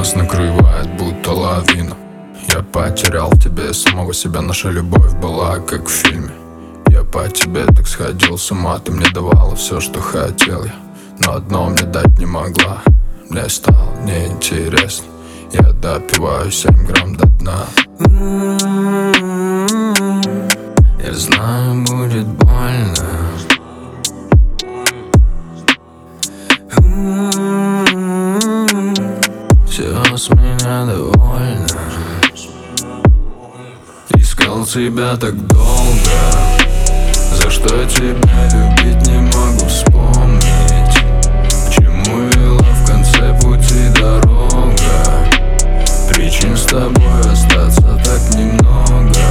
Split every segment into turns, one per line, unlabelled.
Нас накрывает будто лавина. Я потерял тебя, самого себя. Наша любовь была как в фильме. Я по тебе так сходил с ума. Ты мне давала все, что хотел я, но одно мне дать не могла. Мне стало неинтересно. Я допиваю 7 грамм до дна. Я знаю, будет больно. Все с меня довольно. Искал тебя так долго, за что тебя любить не могу вспомнить. К чему вела в конце пути дорога. Причин с тобой остаться так немного.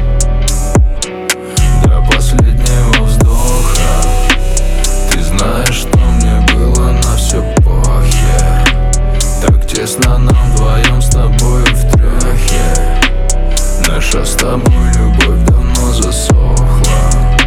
До последнего вздоха. Ты знаешь, что мне было на все похер. Так тесно нам вдвоем с тобой в трёхе. Наша с тобой любовь давно засохла.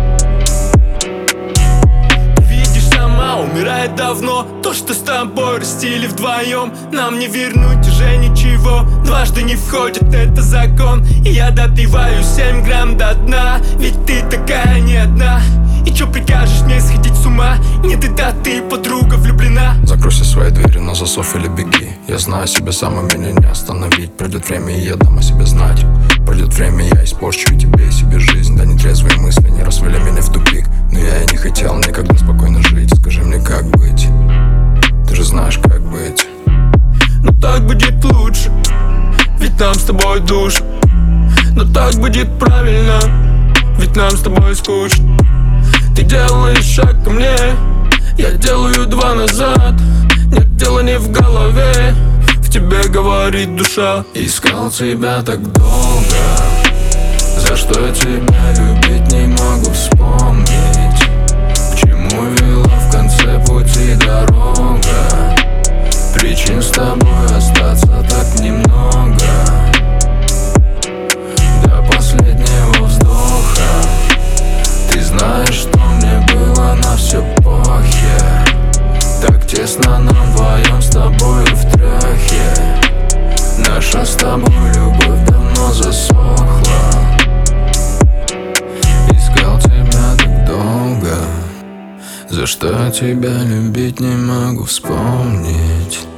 Видишь, сама умирает давно. То, что с тобой растили вдвоем, нам не вернуть уже ничего. Дважды не входит, это закон. И я допиваю 7 грамм до дна. Ведь ты такая не одна. И чё прикажешь мне сходить с ума? Нет, это ты, подруга, влюблена.
Закрой все свои двери на засов или беги. Я знаю себя сам, и меня не остановить. Придет время, и я дам о себе знать. Придет время, я испорчу и тебе, и себе жизнь. Да нетрезвые мысли не развели меня в тупик. Но я и не хотел никогда спокойно жить. Скажи мне, как быть? Ты же знаешь, как быть.
Но так будет лучше, ведь нам с тобой душа. Но так будет правильно, ведь нам с тобой скучно. Ты делаешь шаг ко мне, я делаю 2 назад. Нет, дело не в голове, в тебе говорит душа.
Искал тебя так долго, за что тебя любить не могу вспомнить. К чему вела в конце пути дорога. Причин с тобой остаться так немного. До последнего вздоха. Ты знаешь, что мне было на все похер. Так тесно нам вдвоем с тобой в трёхе. Наша с тобой любовь давно засохла. Искал тебя так долго, за что тебя любить не могу вспомнить.